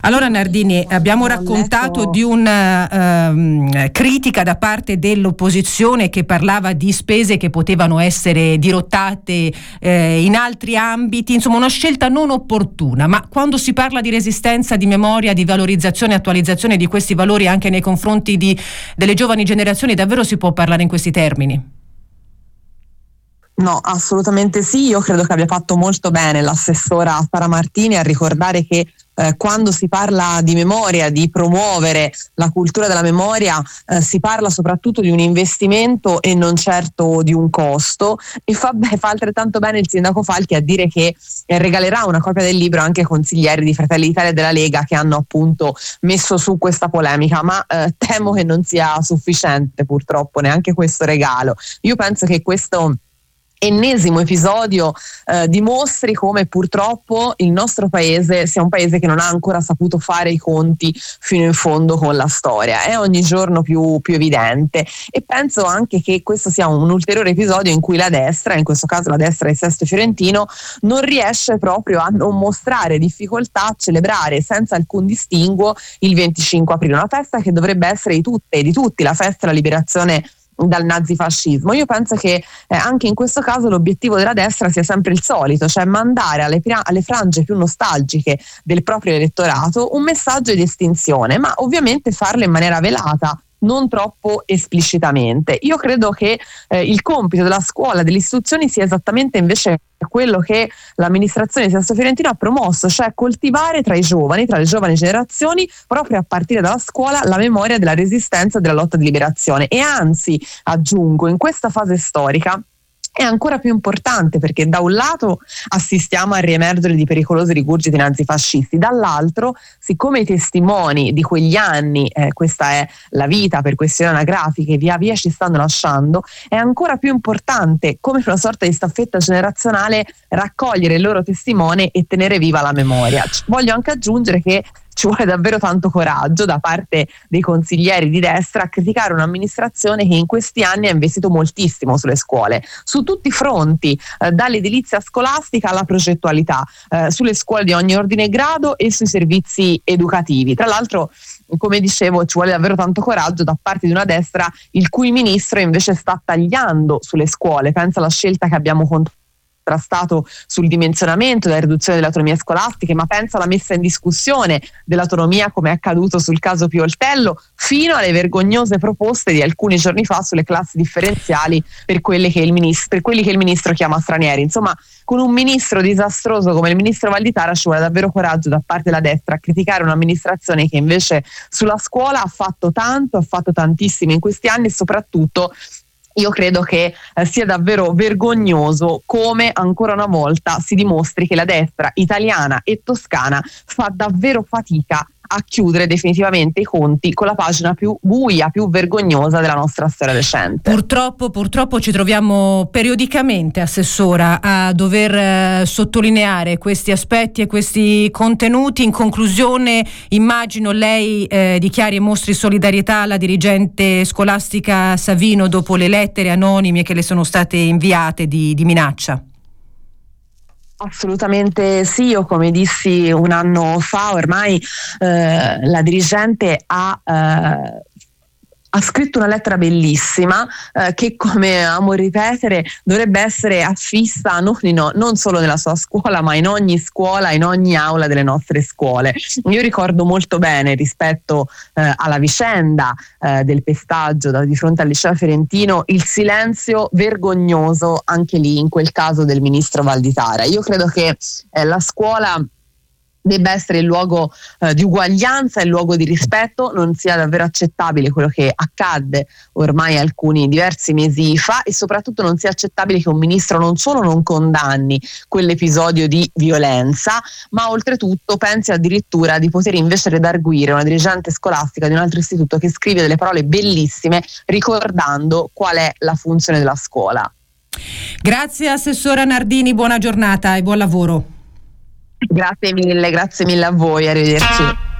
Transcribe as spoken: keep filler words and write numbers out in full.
Allora Nardini, abbiamo raccontato di una uh, critica da parte dell'opposizione che parlava di spese che potevano essere dirottate eh, in altri ambiti, insomma una scelta non opportuna, ma quando si parla di resistenza, di memoria, di valorizzazione e attualizzazione di questi valori anche nei confronti di, delle giovani generazioni, davvero si può parlare in questi termini? No, assolutamente sì, io credo che abbia fatto molto bene l'assessora Sara Martini a ricordare che Eh, quando si parla di memoria, di promuovere la cultura della memoria, eh, si parla soprattutto di un investimento e non certo di un costo, e fa, beh, fa altrettanto bene il sindaco Falchi a dire che eh, regalerà una copia del libro anche ai consiglieri di Fratelli d'Italia e della Lega che hanno appunto messo su questa polemica, ma eh, temo che non sia sufficiente purtroppo neanche questo regalo. Io penso che questo ennesimo episodio eh, dimostri come purtroppo il nostro paese sia un paese che non ha ancora saputo fare i conti fino in fondo con la storia, è ogni giorno più, più evidente, e penso anche che questo sia un ulteriore episodio in cui la destra, in questo caso la destra di Sesto Fiorentino, non riesce proprio a non mostrare difficoltà a celebrare senza alcun distinguo il venticinque aprile, una festa che dovrebbe essere di tutte e di tutti, la festa della liberazione dal nazifascismo. Io penso che eh, anche in questo caso l'obiettivo della destra sia sempre il solito, cioè mandare alle, alle frange più nostalgiche del proprio elettorato un messaggio di estinzione, ma ovviamente farlo in maniera velata, non troppo esplicitamente. Io credo che eh, il compito della scuola, delle istituzioni, sia esattamente invece quello che l'amministrazione di Sesto Fiorentino ha promosso, cioè coltivare tra i giovani, tra le giovani generazioni, proprio a partire dalla scuola, la memoria della resistenza e della lotta di liberazione. E anzi, aggiungo, in questa fase storica è ancora più importante, perché da un lato assistiamo al riemergere di pericolosi rigurgiti nazifascisti, dall'altro, siccome i testimoni di quegli anni, eh, questa è la vita per questioni anagrafiche, via via ci stanno lasciando, è ancora più importante, come una sorta di staffetta generazionale, raccogliere il loro testimone e tenere viva la memoria. Voglio anche aggiungere che ci vuole davvero tanto coraggio da parte dei consiglieri di destra a criticare un'amministrazione che in questi anni ha investito moltissimo sulle scuole, su tutti i fronti, eh, dall'edilizia scolastica alla progettualità, eh, sulle scuole di ogni ordine e grado e sui servizi educativi. Tra l'altro, come dicevo, ci vuole davvero tanto coraggio da parte di una destra il cui ministro invece sta tagliando sulle scuole. Pensa alla scelta che abbiamo contrastato sul dimensionamento, della riduzione delle autonomie scolastiche, ma pensa alla messa in discussione dell'autonomia, come è accaduto sul caso Pioltello, fino alle vergognose proposte di alcuni giorni fa sulle classi differenziali per, quelle che il ministro, per quelli che il ministro chiama stranieri. Insomma, con un ministro disastroso come il ministro Valditara ci vuole davvero coraggio da parte della destra a criticare un'amministrazione che invece sulla scuola ha fatto tanto, ha fatto tantissimo in questi anni, e soprattutto io credo che eh, sia davvero vergognoso come ancora una volta si dimostri che la destra italiana e toscana fa davvero fatica a chiudere definitivamente i conti con la pagina più buia, più vergognosa della nostra storia recente. Purtroppo, purtroppo ci troviamo periodicamente, assessora, a dover eh, sottolineare questi aspetti e questi contenuti. In conclusione, immagino lei eh, dichiari e mostri solidarietà alla dirigente scolastica Savino dopo le lettere anonime che le sono state inviate di, di minaccia. Assolutamente sì, io come dissi un anno fa ormai eh, la dirigente ha eh, ha scritto una lettera bellissima eh, che, come amo ripetere, dovrebbe essere affissa non, in, non solo nella sua scuola, ma in ogni scuola, in ogni aula delle nostre scuole. Io ricordo molto bene, rispetto eh, alla vicenda eh, del pestaggio da, di fronte al liceo fiorentino, il silenzio vergognoso anche lì in quel caso del ministro Valditara. Io credo che eh, la scuola debba essere il luogo eh, di uguaglianza, il luogo di rispetto. Non sia davvero accettabile quello che accadde ormai alcuni diversi mesi fa, e soprattutto non sia accettabile che un ministro non solo non condanni quell'episodio di violenza, ma oltretutto pensi addirittura di poter invece redarguire una dirigente scolastica di un altro istituto che scrive delle parole bellissime ricordando qual è la funzione della scuola. Grazie assessora Nardini, buona giornata e buon lavoro. Grazie mille, grazie mille a voi, arrivederci.